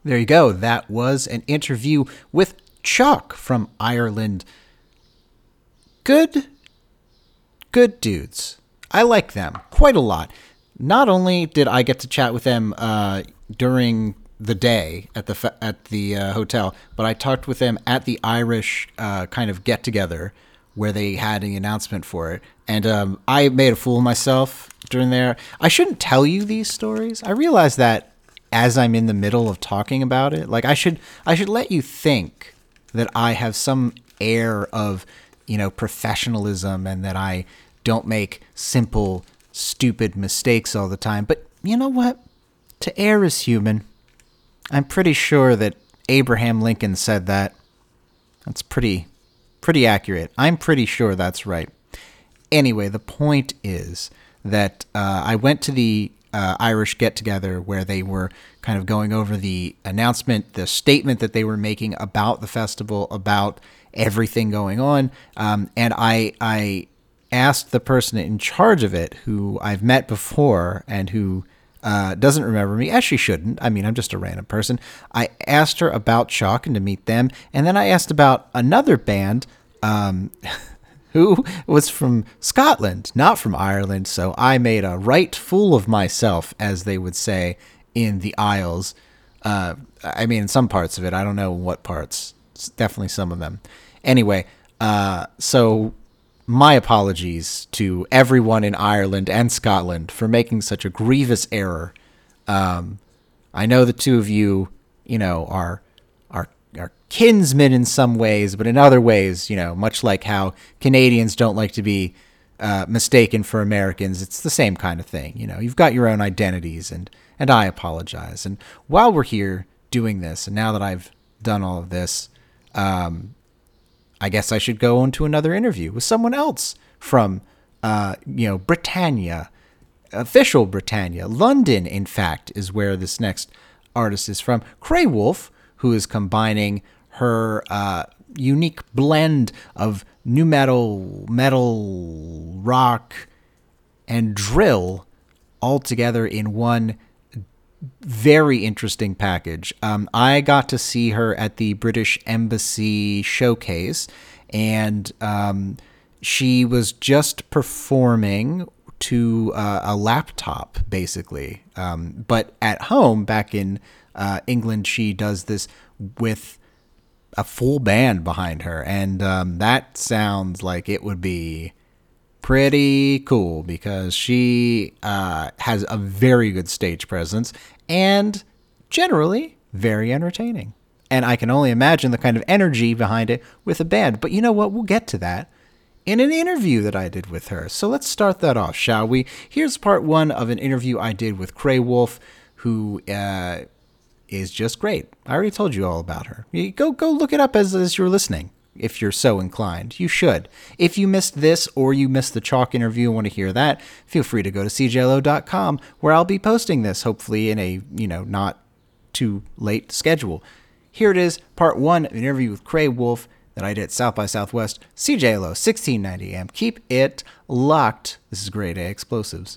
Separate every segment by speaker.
Speaker 1: There you go. That was an interview with Chuck from Ireland. Good dudes. I like them quite a lot. Not only did I get to chat with them during the day at the hotel, but I talked with them at the Irish kind of get together where they had an announcement for it, and I made a fool of myself during there. I shouldn't tell you these stories. I realize that as I'm in the middle of talking about it, like I should let you think that I have some air of, professionalism and that I don't make simple, stupid mistakes all the time. But you know what? To err is human. I'm pretty sure that Abraham Lincoln said that. That's pretty accurate. I'm pretty sure that's right. Anyway, the point is that I went to the Irish get-together where they were kind of going over the announcement, the statement that they were making about the festival, about everything going on. And I asked the person in charge of it, who I've met before and who doesn't remember me, as she shouldn't. I mean, I'm just a random person. I asked her about Chalk and to meet them. And then I asked about another band who was from Scotland, not from Ireland. So I made a right fool of myself, as they would say in the Isles. I mean, in some parts of it. I don't know what parts. It's definitely some of them. Anyway, so my apologies to everyone in Ireland and Scotland for making such a grievous error. I know the two of you, are kinsmen in some ways, but in other ways, much like how Canadians don't like to be mistaken for Americans, it's the same kind of thing. You've got your own identities, and I apologize. And while we're here doing this, and now that I've done all of this, I guess I should go on to another interview with someone else from, Britannia, official Britannia. London, in fact, is where this next artist is from. Cray Wolf, who is combining her unique blend of nu metal, rock, and drill all together in one very interesting package. I got to see her at the British Embassy showcase, and she was just performing to a laptop, basically. But at home, back in England, she does this with a full band behind her, and that sounds like it would be pretty cool, because she has a very good stage presence and generally very entertaining. And I can only imagine the kind of energy behind it with a band. But you know what? We'll get to that in an interview that I did with her. So let's start that off, shall we? Here's part one of an interview I did with Cray Wolf, who is just great. I already told you all about her. Go look it up as you're listening. If you're so inclined, you should. If you missed this or you missed the Chalk interview and want to hear that, feel free to go to cjlo.com, where I'll be posting this, hopefully in a, not too late schedule. Here it is, part one of an interview with Cray Wolf that I did at South by Southwest, CJLO 1690 AM. Keep it locked. This is Grade A Explosives.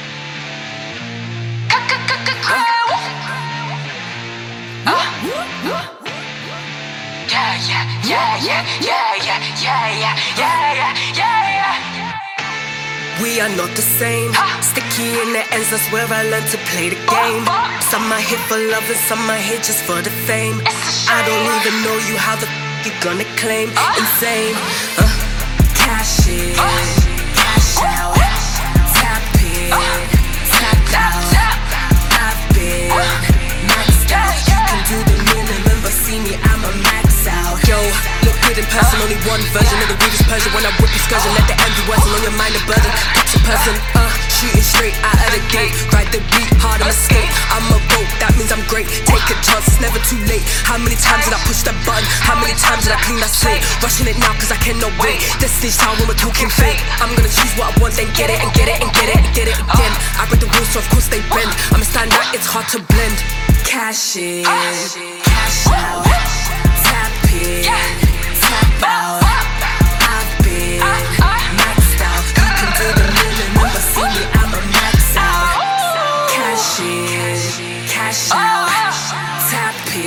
Speaker 2: We are not the same. Sticky in the ends, that's where I learned to play the game. Some are here for love and some are here just for the fame. I don't even know you, how the you gonna claim? Insane. Cash in, cash out, tap in, tap out. I've been maxed out. You can do the minimum, but see me, I'm a max out. Yo, look good in person, only one version of the weirdest Persian. When I whip your excursion, let the envy worsen on your mind a burden. Catch a person, shooting straight out of the gate. Ride the beat, hard on the skate. I'm a rope, that means I'm great. Take a chance, it's never too late. How many times did I push that button? How many times did I clean that slate? Rushing it now cause I cannot wait. Destiny's child when we're talking fate. I'm gonna choose what I want, then get it and get it and get it and get it again. I break the rules so of course they bend. I'ma stand out, it's hard to blend. Cash in, cash out, tap in, tap out. I've been maxed out. You can do the minimum, but see me, I'm a max out. Cash in, cash out, tap in,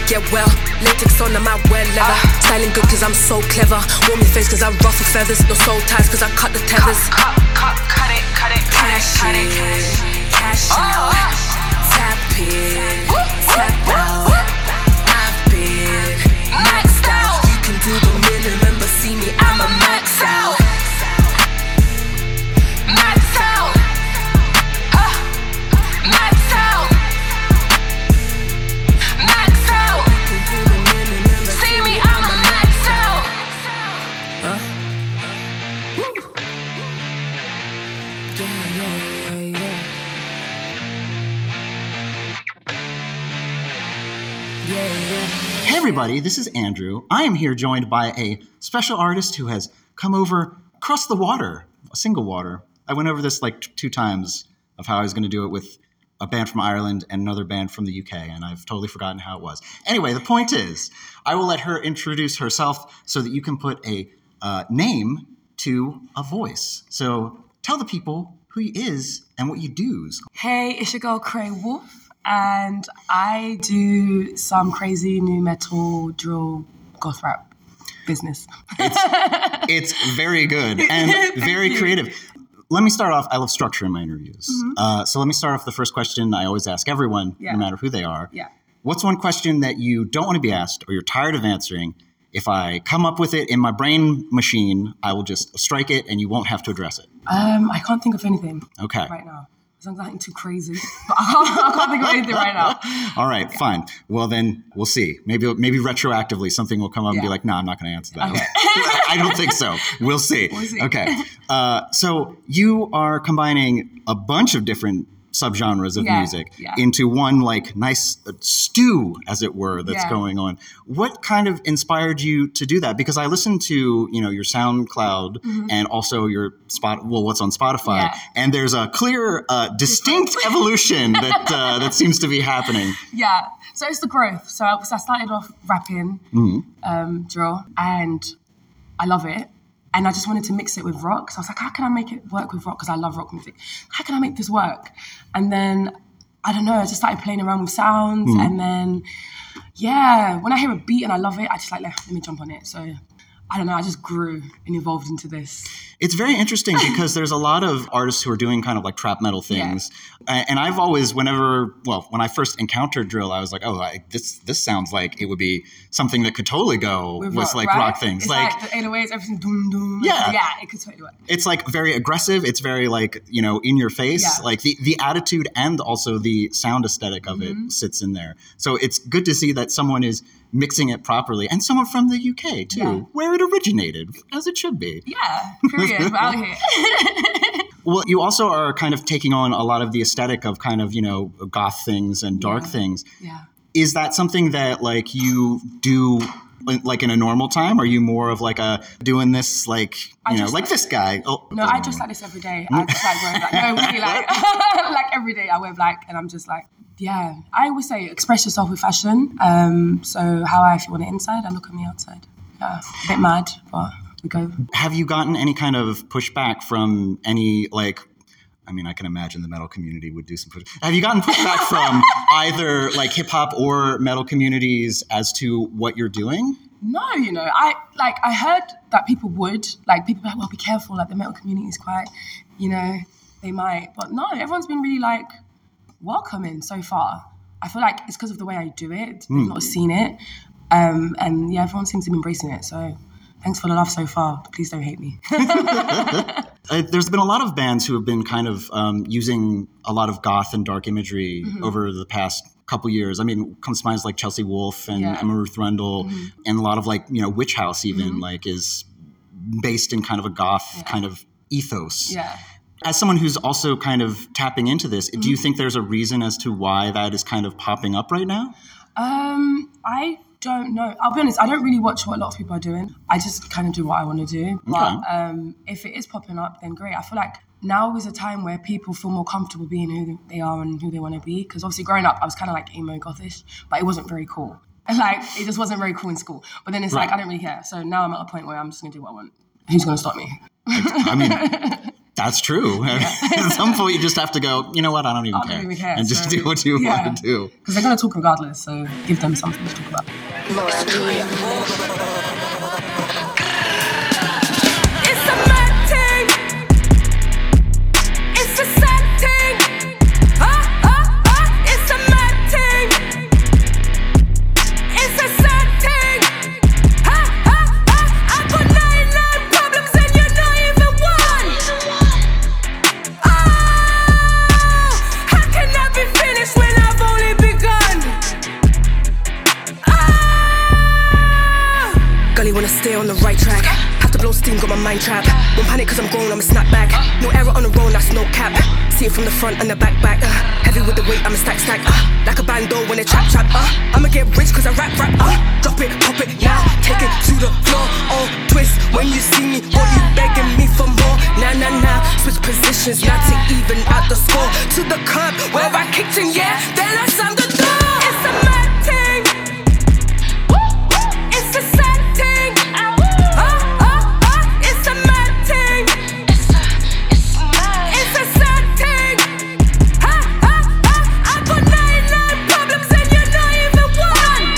Speaker 2: get well. Latex on, I'm out wear leather. Styling good cause I'm so clever. Warm your face cause I ruffle feathers. No soul ties cause I cut the tethers. Cut it. Cash in, cash out. Tap in, tap out. I've been maxed out. You can do the minimum but see me, I'm a max out. Max out. Max out. Max out. See me, I'm a max out.
Speaker 3: Hey everybody, this is Andrew. I am here joined by a special artist who has come over across the water, a single water. I went over this like 2 times of how I was going to do it with a band from Ireland and another band from the UK, and I've totally forgotten how it was. Anyway, the point is, I will let her introduce herself so that you can put a name to a voice. So tell the people who he is and what you do.
Speaker 4: Hey, it's your girl Cray Wolf, and I do some crazy new metal, drill, goth rap business.
Speaker 3: It's very good and very creative. Let me start off. I love structure in my interviews. So let me start off the first question I always ask everyone, no matter who they are.
Speaker 4: Yeah.
Speaker 3: What's one question that you don't want to be asked or you're tired of answering? If I come up with it in my brain machine, I will just strike it and you won't have to address it.
Speaker 4: I can't think of anything right now. Sounds nothing too crazy, but I can't think of anything right now.
Speaker 3: All right, fine. Well, then we'll see. Maybe retroactively something will come up and be like, no, I'm not going to answer that. Okay. I don't think so. We'll see. Okay. So you are combining a bunch of different subgenres of music into one like nice stew, as it were, that's going on. What kind of inspired you to do that? Because I listened to, your SoundCloud and also your what's on Spotify, and there's a clear, distinct evolution that seems to be happening.
Speaker 4: Yeah. So it's the growth. So I started off rapping, drill, and I love it. And I just wanted to mix it with rock. So I was like, how can I make it work with rock? Because I love rock music. How can I make this work? And then, I don't know, I just started playing around with sounds. And then, when I hear a beat and I love it, I just like, let me jump on it. So, I don't know, I just grew and evolved into this.
Speaker 3: It's very interesting because there's a lot of artists who are doing kind of like trap metal things. Yeah. And I've always, when I first encountered drill, I was like, this sounds like it would be something that could totally go with rock, like right? Rock things.
Speaker 4: It's like the 808s, everything doom doom.
Speaker 3: Yeah.
Speaker 4: Yeah, it could totally work.
Speaker 3: It's like very aggressive. It's very like, in your face. Yeah. Like the attitude and also the sound aesthetic of it sits in there. So it's good to see that someone is mixing it properly, and someone from the UK too, where it originated, as it should be.
Speaker 4: Yeah, period. We're out here.
Speaker 3: Well, you also are kind of taking on a lot of the aesthetic of kind of, goth things and dark things. Yeah. Is that something that like you do like in a normal time? Are you more of like doing this like, like this guy? Oh,
Speaker 4: no, I just like this every day. I just like wearing black. No, really like, like every day I wear black and I'm just like, yeah. I always say express yourself with fashion. So how I feel on the inside, I look on the outside. Yeah, a bit mad, but we go.
Speaker 3: Have you gotten any kind of pushback from any like, I mean, I can imagine the metal community would do some push. Have you gotten pushback from either like hip hop or metal communities as to what you're doing?
Speaker 4: No, I heard that people would, like, people are like, well, be careful, like, the metal community is quite, they might. But no, everyone's been really, like, welcoming so far. I feel like it's because of the way I do it. They've not seen it. And, everyone seems to be embracing it. So thanks for the love so far. Please don't hate me.
Speaker 3: There's been a lot of bands who have been kind of using a lot of goth and dark imagery over the past couple years. I mean, comes to mind like Chelsea Wolfe and Emma Ruth Rundle, and a lot of like, Witch House even like is based in kind of a goth kind of ethos. Yeah. As someone who's also kind of tapping into this, do you think there's a reason as to why that is kind of popping up right now?
Speaker 4: I don't know. I'll be honest, I don't really watch what a lot of people are doing. I just kind of do what I want to do. But if it is popping up, then great. I feel like now is a time where people feel more comfortable being who they are and who they want to be. Because obviously growing up, I was kind of like emo gothish, but it wasn't very cool. Like, it just wasn't very cool in school. But then it's like, I don't really care. So now I'm at a point where I'm just going to do what I want. Who's going to stop me?
Speaker 3: I mean, That's true. At some point, you just have to go, you know what, I don't even care. And just do what you want to do.
Speaker 4: Because they're going to talk regardless, so give them something to talk about.
Speaker 2: It's a mad thing. It's a sad thing. It's a mad thing. It's a sad thing. I got 99 problems and you're not even one. How can I be finished when I've only begun? Gully wanna stay on the right track. Have to blow steam, got my mind trapped. Won't panic cause I'm grown, I'm a snap back. No error on the road, that's no cap. See it from the front and the back. Heavy with the weight, I'm a stack. Like a bando when they trap. I'ma get rich cause I rap. Drop it, pop it, yeah. Take it to the floor, all twist. When you see me, boy, you begging me for more. Nah. Switch positions, not to even out the score. To the curb, where I kicked in, yeah. Then I slammed the door. It's a mad thing. It's a sad thing. It's a mad thing. It's a sad thing. I got 99 problems and you're not even one.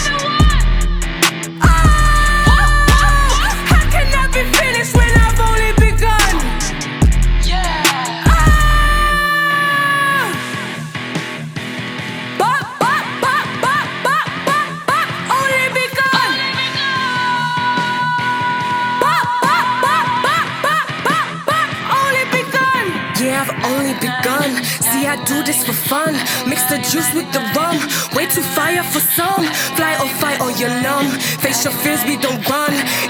Speaker 2: How can I be finished when I've only begun? Only begun. Only begun. Yeah, I've only begun. See, I do this for fun. Mix the juice with the rum. Way too fire for some. Fly or fight or you're numb. Face your fears, we don't run.